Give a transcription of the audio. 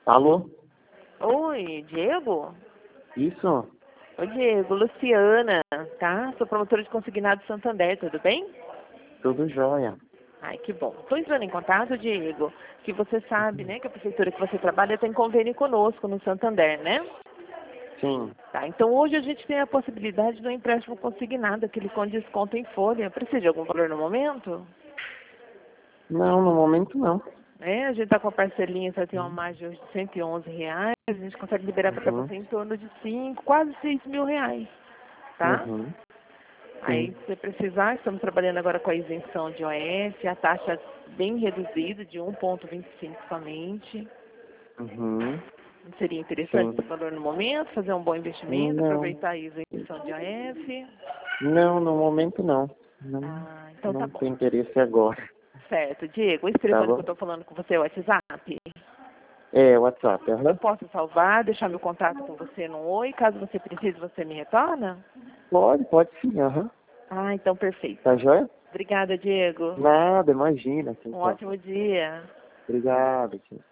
Alô? Oi, Diego? Isso? Oi, Diego, Luciana, tá? Sou promotora de consignado do Santander, tudo bem? Tudo jóia. Ai, que bom. Estou entrando em contato, Diego, que você sabe, né, que a prefeitura que você trabalha tem convênio conosco no Santander, né? Sim. Tá, então hoje a gente tem a possibilidade do empréstimo consignado, aquele com desconto em folha. Precisa de algum valor no momento? Não, no momento não. É, a gente está com a parcelinha, só tem uma margem hoje de R$ 111, a gente consegue liberar para Uhum. você em torno de 5, quase R$ 6.000, tá? Uhum. Aí, Sim. se você precisar, estamos trabalhando agora com a isenção de OF, a taxa bem reduzida, de 1,25 somente. Uhum. Não seria interessante Sim. esse valor no momento, fazer um bom investimento, Não. aproveitar a isenção de OF? Não, no momento não. Não, Ah, então tá não bom. tem interesse agora. Certo. Diego, esse Tá telefone que eu bom? estou falando com você é o WhatsApp? É, WhatsApp, Eu aham. posso salvar, deixar meu contato com você no Oi, caso você precise, você me retorna? Pode sim, aham. Ah, então Tá perfeito. jóia? Obrigada, Diego. Nada, imagina, assim, Um só. ótimo dia. Obrigado, tio.